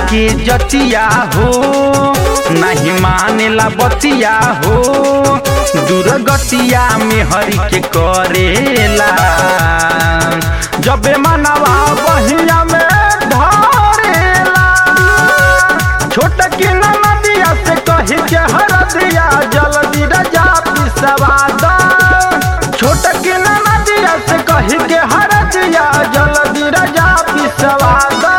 के जतिया हो नहीं मानेला बतिया हो दुर्गतिया में हरि के करेला जबे मनवा बहिया में धरेला छोट की नदिया से कही के हर दिया जल्दी रजा पिसवा दा छोट की नदिया से कही के हर दिया जल्दी रजा पिसवा दा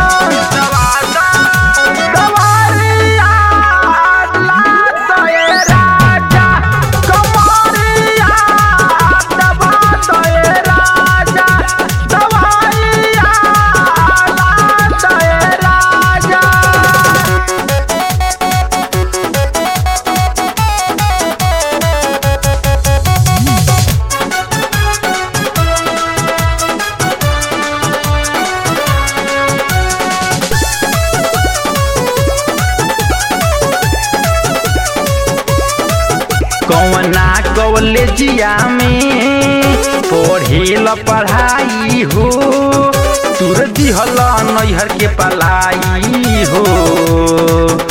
कौना कॉलेजिया में पढ़ेल पढ़ाई हो तुर दिहल नैहर के पलाई हो